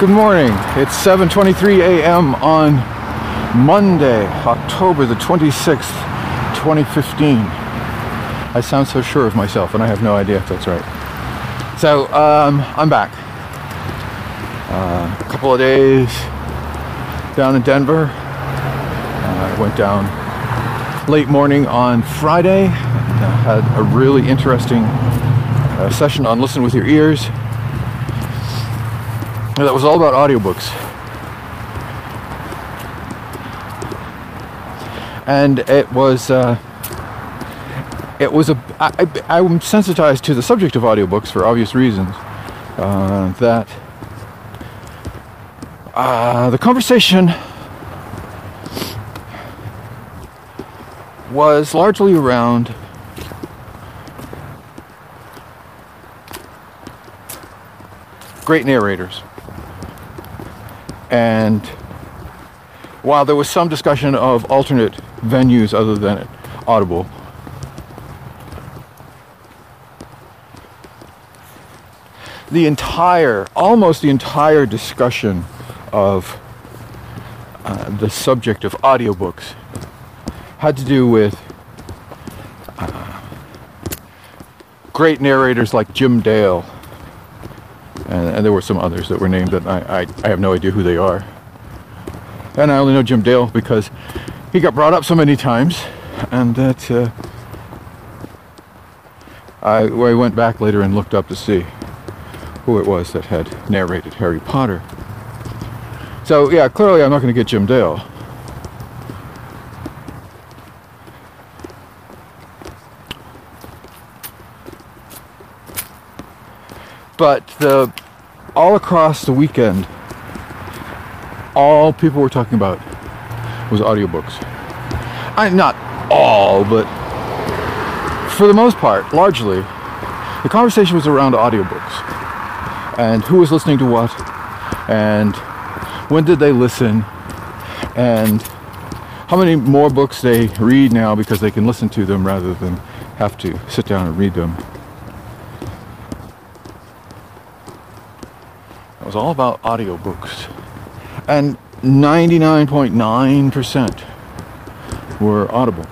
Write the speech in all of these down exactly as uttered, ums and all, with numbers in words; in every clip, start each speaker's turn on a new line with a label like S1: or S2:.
S1: Good morning. It's seven twenty-three a.m. on Monday, October the twenty-sixth, twenty fifteen. I sound so sure of myself, and I have no idea if that's right. So, um, I'm back. Uh, a couple of days down in Denver. Uh, I went down late morning on Friday. And, uh, had a really interesting uh, session on Listen With Your Ears. That was all about audiobooks. And it was, uh, it was a, I, I, I'm sensitized to the subject of audiobooks for obvious reasons. Uh, that uh, the conversation was largely around great narrators. And while there was some discussion of alternate venues other than Audible, the entire, almost the entire discussion of uh, the subject of audiobooks had to do with uh, great narrators like Jim Dale. And, and there were some others that were named that I, I, I have no idea who they are. And I only know Jim Dale because he got brought up so many times, and that uh, I, I went back later and looked up to see who it was that had narrated Harry Potter. So yeah, clearly I'm not going to get Jim Dale. But the, all across the weekend, all people were talking about was audiobooks. I, not all, but for the most part, largely, the conversation was around audiobooks. And who was listening to what, and when did they listen, and how many more books they read now because they can listen to them rather than have to sit down and read them. It was all about audiobooks, and ninety-nine point nine percent were Audible.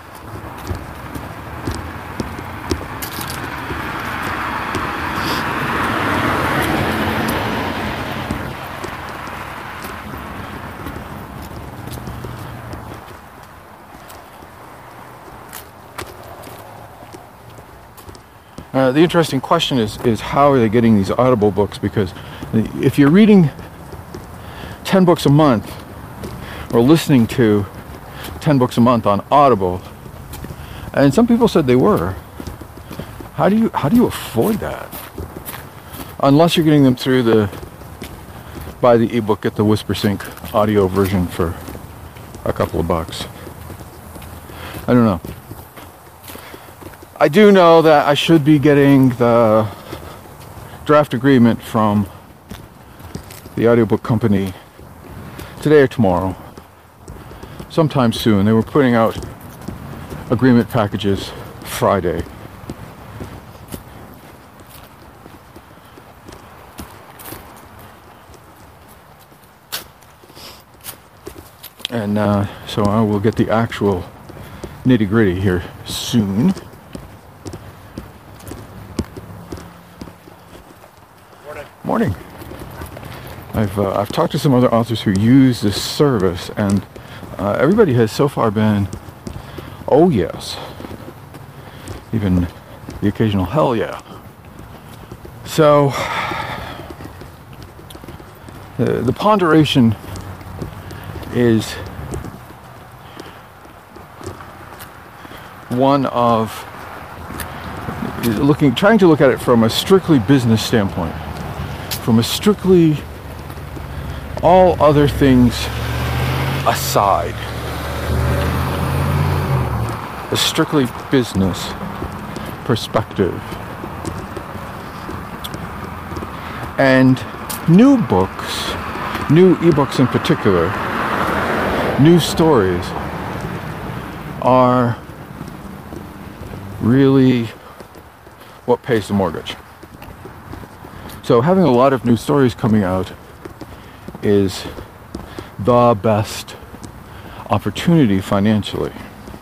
S1: Uh, the interesting question is, is how are they getting these Audible books? Because if you're reading ten books a month or listening to ten books a month on Audible, and some people said they were, how do you how do you afford that? Unless you're getting them through the buy the ebook, get the WhisperSync audio version for a couple of bucks. I don't know. I do know that I should be getting the draft agreement from the audiobook company today or tomorrow, sometime soon. They were putting out agreement packages Friday. And uh, so I will get the actual nitty-gritty here soon. Morning. I've uh, I've talked to some other authors who use this service, and uh, everybody has so far been, oh yes, even the occasional hell yeah. So the, the ponderation is one of looking, trying to look at it from a strictly business standpoint. From a strictly all other things aside, a strictly business perspective. And new books, new ebooks in particular, new stories are really what pays the mortgage. So having a lot of new stories coming out is the best opportunity financially.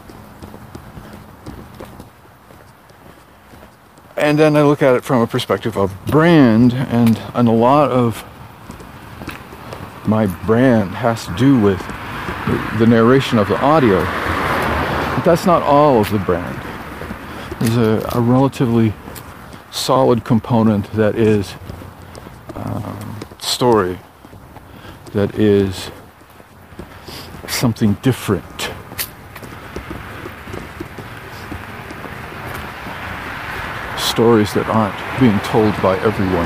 S1: And then I look at it from a perspective of brand, and, and a lot of my brand has to do with the narration of the audio. But that's not all of the brand. There's a, a relatively solid component that is um, story, that is something different. Stories that aren't being told by everyone.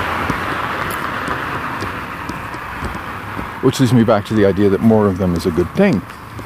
S1: Which leads me back to the idea that more of them is a good thing.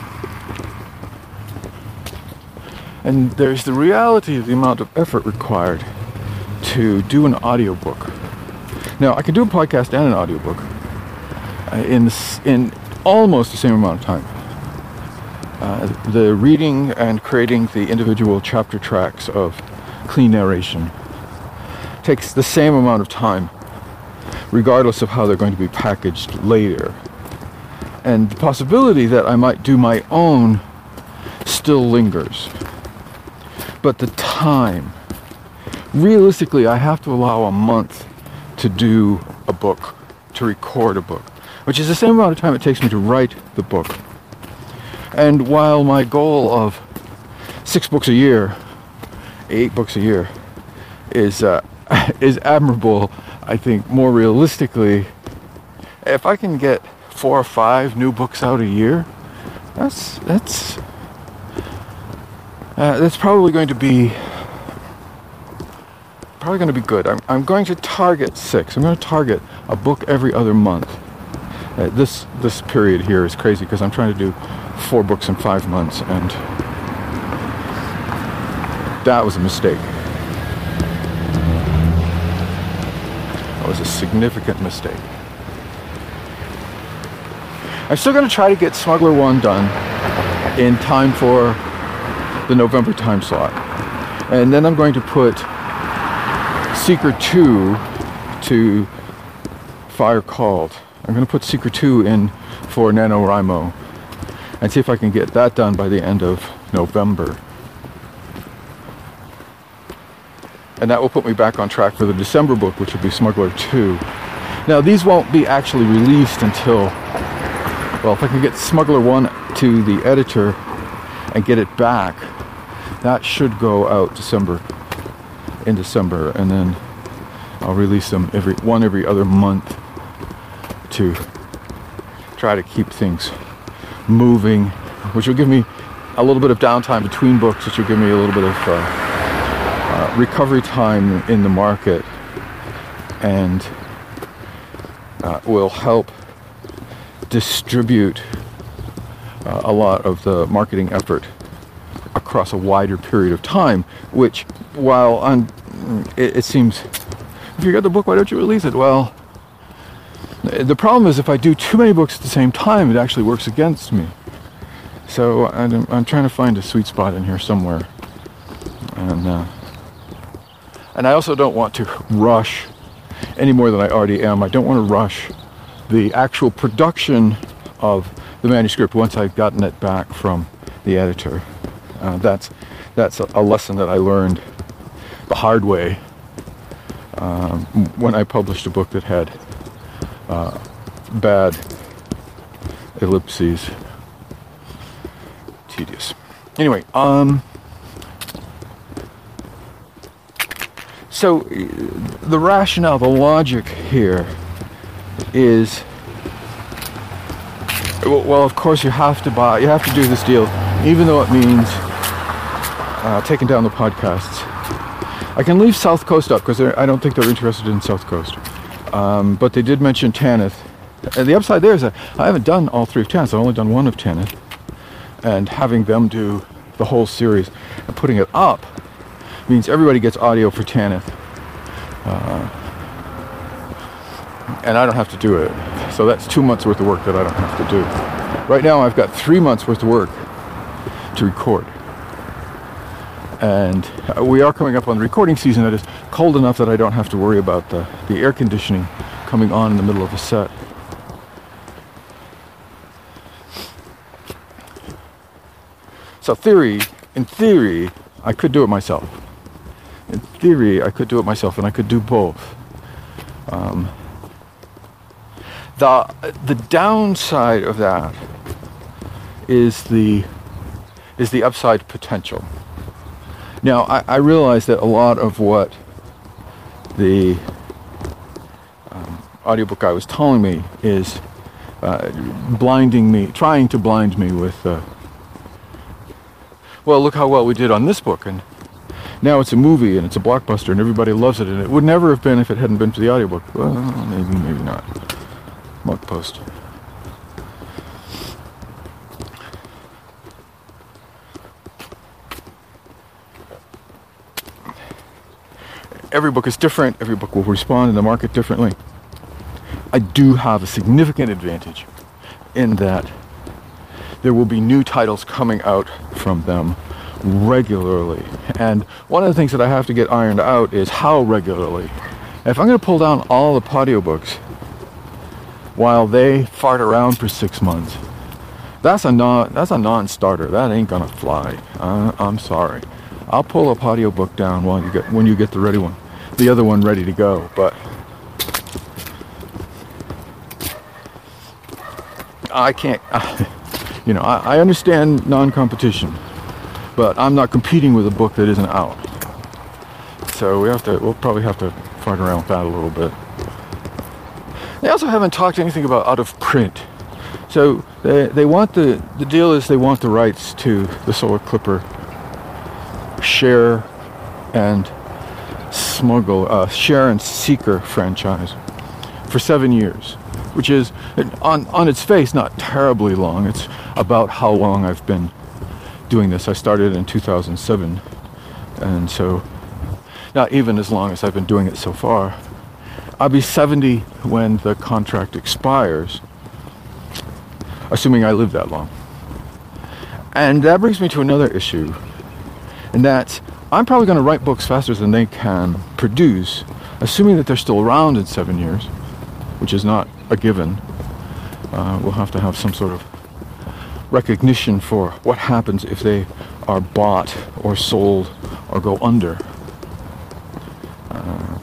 S1: And there's the reality of the amount of effort required to do an audiobook. Now, I can do a podcast and an audiobook in in almost the same amount of time. Uh, the reading and creating the individual chapter tracks of clean narration takes the same amount of time, regardless of how they're going to be packaged later. And the possibility that I might do my own still lingers. But the time, realistically, I have to allow a month to do a book, to record a book, which is the same amount of time it takes me to write the book. And while my goal of six books a year, eight books a year, is uh, is admirable, I think more realistically, if I can get four or five new books out a year, that's that's uh, that's probably going to be probably going to be good. I'm I'm going to target six. I'm going to target a book every other month. Uh, this this period here is crazy because I'm trying to do four books in five months, and that was a mistake. That was a significant mistake. I'm still going to try to get Smuggler one done in time for the November time slot. And then I'm going to put Seeker two to Fire Called. I'm going to put Seeker two in for NaNoWriMo and see if I can get that done by the end of November. And that will put me back on track for the December book, which will be Smuggler two. Now, these won't be actually released until, well, if I can get Smuggler one to the editor and get it back, that should go out December, in December, and then I'll release them every one every other month to try to keep things moving, which will give me a little bit of downtime between books, which will give me a little bit of uh, uh, recovery time in the market, and uh, will help distribute uh, a lot of the marketing effort across a wider period of time, which, while on, it, it seems, if you got the book, why don't you release it? Well, the problem is if I do too many books at the same time, it actually works against me. So I'm, I'm trying to find a sweet spot in here somewhere. And uh, and I also don't want to rush any more than I already am. I don't want to rush the actual production of the manuscript once I've gotten it back from the editor. Uh, that's that's a, a lesson that I learned the hard way um, when I published a book that had uh, bad ellipses. Tedious. Anyway, um, so the rationale, the logic here is, well, of course you have to buy, you have to do this deal, even though it means uh, taking down the podcasts. I can leave South Coast up because I don't think they're interested in South Coast. Um, but they did mention Tanith. And the upside there is that I haven't done all three of Tanith. I've only done one of Tanith. And having them do the whole series and putting it up means everybody gets audio for Tanith. Uh, and I don't have to do it. So that's two months worth of work that I don't have to do. Right now I've got three months worth of work to record. And we are coming up on the recording season that is cold enough that I don't have to worry about the, the air conditioning coming on in the middle of a set. So theory, in theory, I could do it myself. In theory, I could do it myself, and I could do both. Um, the the downside of that is the is the upside potential. Now, I, I realize that a lot of what the um, audiobook guy was telling me is uh, blinding me, trying to blind me with, uh, well, look how well we did on this book, and now it's a movie and it's a blockbuster and everybody loves it, and it would never have been if it hadn't been for the audiobook. Well, maybe, maybe not. Mug post. Every book is different. Every book will respond in the market differently. I do have a significant advantage in that there will be new titles coming out from them regularly. And one of the things that I have to get ironed out is how regularly. If I'm going to pull down all the audiobooks while they fart around for six months, that's a non that's a non-starter. That ain't gonna fly. Uh, I'm sorry. I'll pull a audiobook down while you get when you get the ready one, the other one ready to go. But I can't. You know, I, I understand non-competition, but I'm not competing with a book that isn't out. So we have to. We'll probably have to fart around with that a little bit. They also haven't talked anything about out of print. So they they want the the deal is they want the rights to the Solar Clipper Share and Smuggle, uh, Share and Seeker franchise for seven years, which is on on its face not terribly long. It's about how long I've been doing this. I started in two thousand seven, and so not even as long as I've been doing it so far. I'll be seventy when the contract expires, assuming I live that long. And that brings me to another issue, and that's I'm probably going to write books faster than they can produce, assuming that they're still around in seven years, which is not a given. Uh, we'll have to have some sort of recognition for what happens if they are bought or sold or go under. Uh,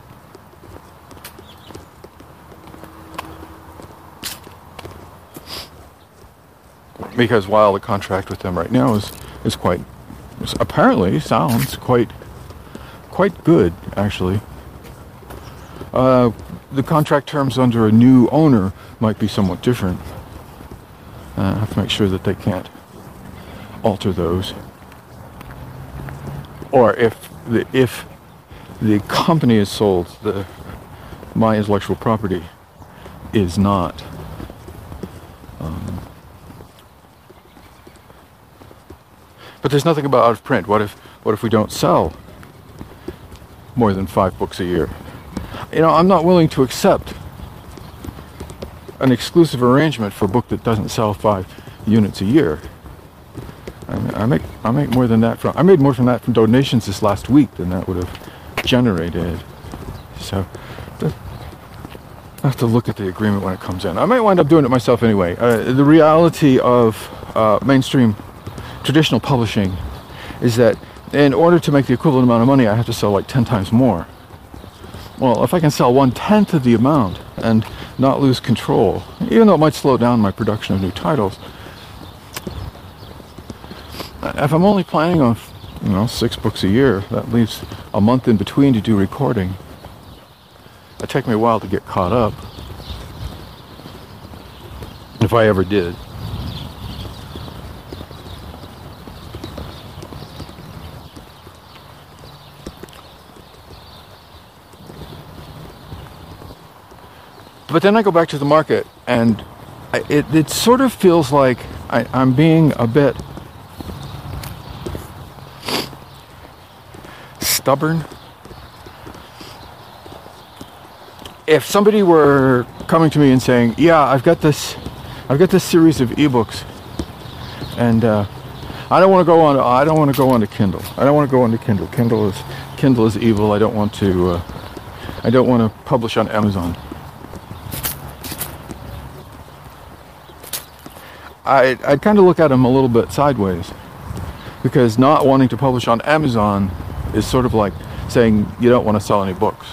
S1: because while the contract with them right now is is quite apparently sounds quite quite good, actually. Uh, the contract terms under a new owner might be somewhat different. Uh, I have to make sure that they can't alter those. Or if the if the company is sold, the my intellectual property is not. Um, but there's nothing about out of print. What if what if we don't sell more than five books a year? You know, I'm not willing to accept an exclusive arrangement for a book that doesn't sell five units a year. I, mean, I make I make more than that from I made more from that from donations this last week than that would have generated. So I have to look at the agreement when it comes in. I might wind up doing it myself anyway. Uh, the reality of uh, mainstream traditional publishing is that in order to make the equivalent amount of money, I have to sell like ten times more. Well, if I can sell one-tenth of the amount and not lose control, even though it might slow down my production of new titles, if I'm only planning on, you know, six books a year, that leaves a month in between to do recording. It'd take me a while to get caught up, if I ever did. But then I go back to the market, and I, it, it sort of feels like I, I'm being a bit stubborn. If somebody were coming to me and saying, "Yeah, I've got this, I've got this series of ebooks, and uh, I don't want to go on, I don't want to go on to Kindle. I don't want to go on to Kindle. Kindle is, Kindle is evil. I don't want to, uh, I don't want to publish on Amazon." I, I'd kind of look at them a little bit sideways Because not wanting to publish on Amazon is sort of like saying you don't want to sell any books.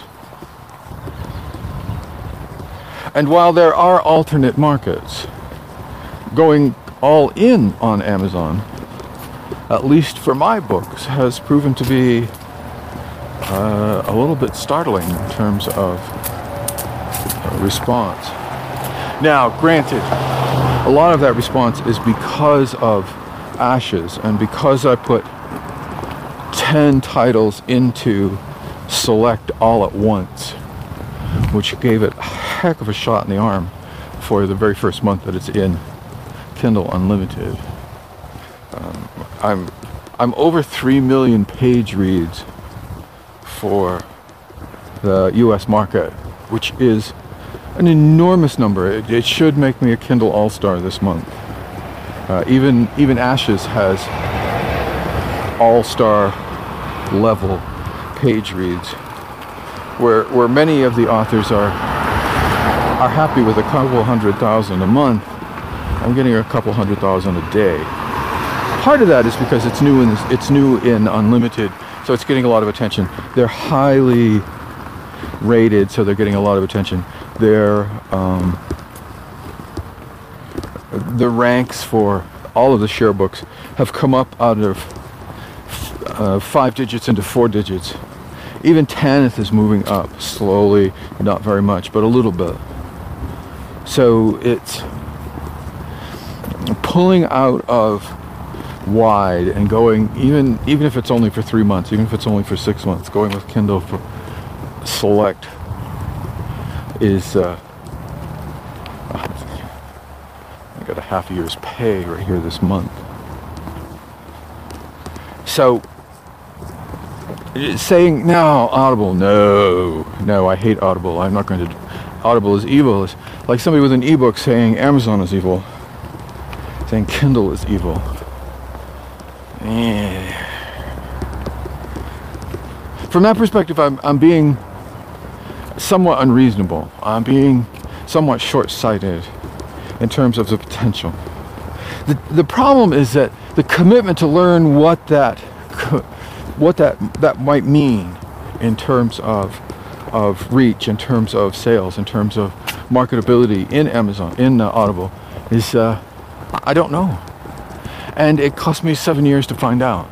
S1: And while there are alternate markets, going all in on Amazon, at least for my books, has proven to be uh, a little bit startling in terms of uh, response. Now, granted, a lot of that response is because of Ashes, and because I put ten titles into Select all at once, which gave it a heck of a shot in the arm for the very first month that it's in Kindle Unlimited. Um, I'm I'm over three million page reads for the U S market, which is an enormous number. It, it should make me a Kindle All-Star this month. Uh, even even Ashes has all-star level page reads, where where many of the authors are are happy with a couple hundred thousand a month. I'm getting a couple hundred thousand a day. Part of that is because it's new in it's new in Unlimited, so it's getting a lot of attention. They're highly rated, so they're getting a lot of attention. They're um, the ranks for all of the share books have come up out of uh, five digits into four digits. Even Tanith is moving up slowly, not very much, but a little bit. So it's pulling out of wide and going, even even if it's only for three months, even if it's only for six months, going with Kindle for Select is uh, I got a half a year's pay right here this month. So saying now Audible, no, no, I hate Audible. I'm not going to. Audible is evil. It's like somebody with an ebook saying Amazon is evil, saying Kindle is evil. Eh. From that perspective, I'm I'm being somewhat unreasonable. I'm being somewhat short-sighted in terms of the potential. The the problem is that the commitment to learn what that what that that might mean in terms of of reach, in terms of sales, in terms of marketability in Amazon, in uh, Audible, is uh, I don't know. And it cost me seven years to find out.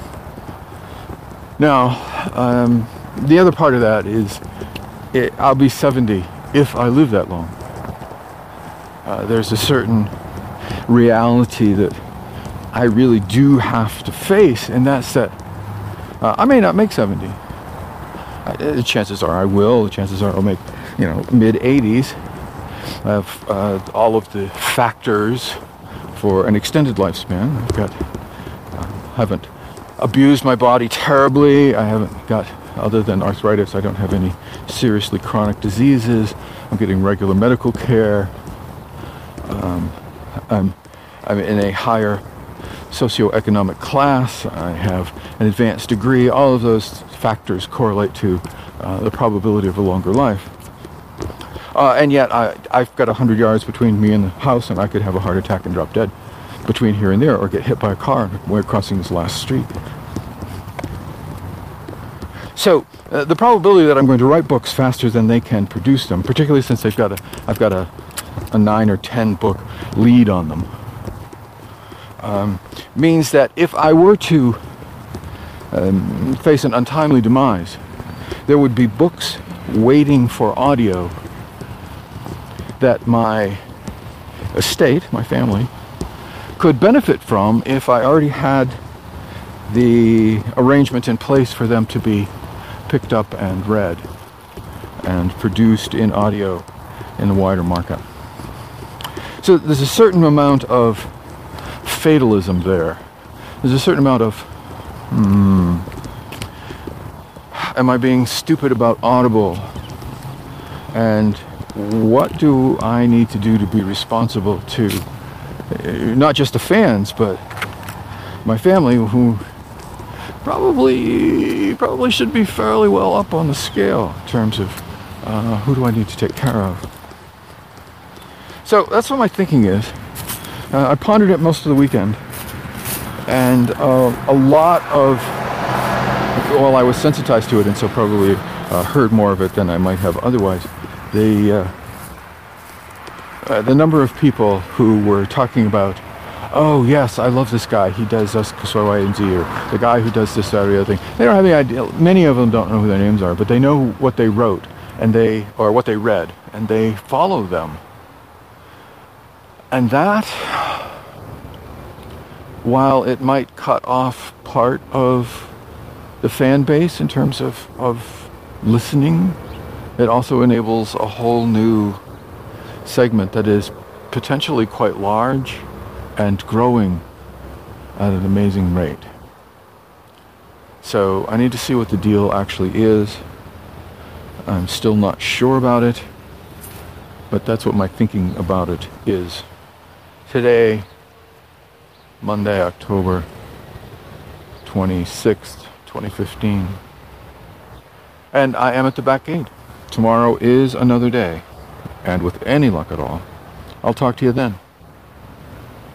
S1: Now, um, the other part of that is it, I'll be seventy if I live that long. Uh, there's a certain reality that I really do have to face, and that's that uh, I may not make seventy. Uh, the chances are I will. The chances are I'll make, you know, mid eighties. I have uh, all of the factors for an extended lifespan. I've got, uh, haven't abused my body terribly. I haven't got, other than arthritis, I don't have any seriously chronic diseases. I'm getting regular medical care. Um, I'm, I'm in a higher socioeconomic class. I have an advanced degree. All of those factors correlate to uh, the probability of a longer life. Uh, and yet, I, I've got one hundred yards between me and the house, and I could have a heart attack and drop dead between here and there, or get hit by a car when crossing this last street. So, uh, the probability that I'm going to write books faster than they can produce them, particularly since they've got a, I've got a, a nine or ten book lead on them, um, means that if I were to um, face an untimely demise, there would be books waiting for audio that my estate, my family, could benefit from if I already had the arrangement in place for them to be picked up and read and produced in audio in the wider market. So there's a certain amount of fatalism there. There's a certain amount of, hmm, am I being stupid about Audible? And what do I need to do to be responsible to uh, not just the fans, but my family, who probably probably should be fairly well up on the scale in terms of uh, who do I need to take care of? So that's what my thinking is. Uh, I pondered it most of the weekend. and uh, a lot of, well, I was sensitized to it, and so probably uh, heard more of it than I might have otherwise. The uh, uh, the number of people who were talking about, oh yes, I love this guy, he does X, Y, and Z, or the guy who does this, that, or the other thing. They don't have any idea. Many of them don't know who their names are, but they know what they wrote, and they, or what they read, and they follow them. And that, while it might cut off part of the fan base in terms of, of listening, it also enables a whole new segment that is potentially quite large and growing at an amazing rate. So I need to see what the deal actually is. I'm still not sure about it, but that's what my thinking about it is. Today, Monday, October twenty-sixth, twenty fifteen. And I am at the back gate. Tomorrow is another day. And with any luck at all, I'll talk to you then.